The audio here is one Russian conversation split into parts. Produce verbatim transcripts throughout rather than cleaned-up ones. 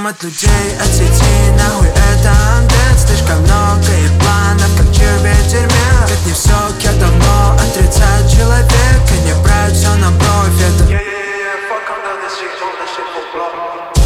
Бегаем от людей, от сети, нахуй это андет. Слишком много и планов, как червей в тюрьме. Ведь не все, как давно отрицает человек. И не брать все на профит. Yeah, yeah, yeah, fuck up all this shit, all this shit for blood.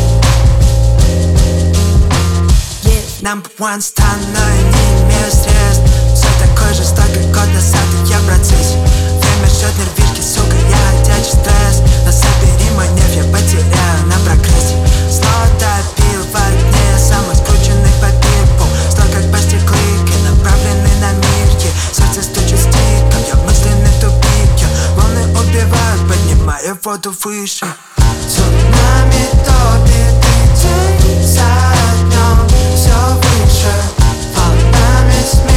Number one стан, но я не имею средств. Все такой же, столько год назад, и я в процессе. Время счет нервишки, сука, я ходячий стресс. Но собери мой нерв, я потеряю на прогрессе. Снова допил в огне, самый скрученный по пипу. Стой как по стеклыке, направленный на мирке. Сердце стучит стиком, я в мысленный тупик. Волны убивают, поднимая воду выше. Цунами топит и день за днем все выше. Волнами смех.